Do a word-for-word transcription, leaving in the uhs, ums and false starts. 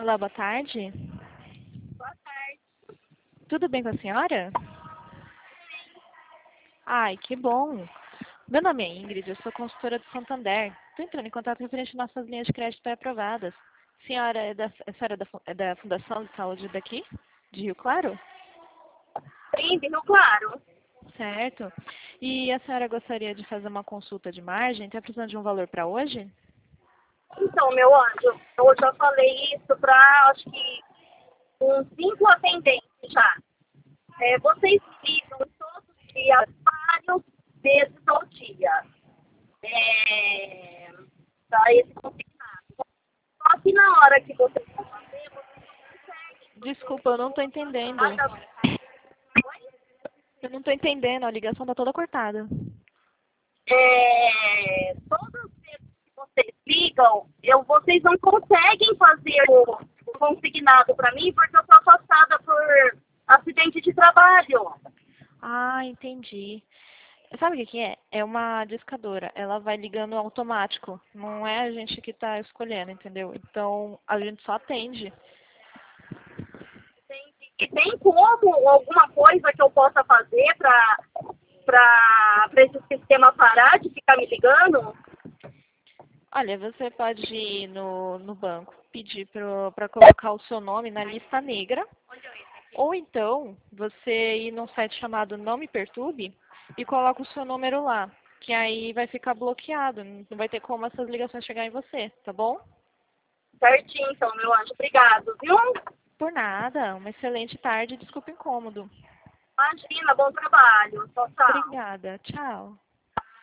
Olá, boa tarde. Boa tarde. Tudo bem com a senhora? Ai, que bom. Meu nome é Ingrid, eu sou consultora do Santander. Estou entrando em contato referente às nossas linhas de crédito pré-aprovadas. A senhora é da, a senhora é da, fu- é da Fundação de Saúde daqui, de Rio Claro? Sim, Rio Claro. Certo. E a senhora gostaria de fazer uma consulta de margem? Está precisando de um valor para hoje? Então, meu anjo, eu já falei isso para, acho que, uns cinco atendentes já. É, vocês ligam todos os dias, vários vezes ao dia. É, para esse consignado. Só que na hora que vocês vão fazer, vocês não conseguem, porque Desculpa, eu não estou entendendo. cada... Oi? Eu não estou entendendo, a ligação está toda cortada. É, todas as vezes que vocês ligam, eu, vocês não conseguem fazer o, o consignado para mim porque eu estou afastada por acidente de trabalho. Ah, entendi. Sabe o que que é? É uma discadora. Ela vai ligando automático. Não é a gente que está escolhendo, entendeu? Então, a gente só atende. Tem, e tem como alguma coisa que eu possa fazer para para esse sistema parar de ficar me ligando? Olha, você pode ir no, no banco, pedir para colocar o seu nome na lista negra. Ou então, você ir num site chamado Não Me Perturbe e coloca o seu número lá. Que aí vai ficar bloqueado. Não vai ter como essas ligações chegar em você, tá bom? Certinho, então, meu anjo. Obrigado, viu? Por nada. Uma excelente tarde. Desculpa o incômodo. Imagina, bom trabalho. Tchau, tchau. Obrigada. Tchau.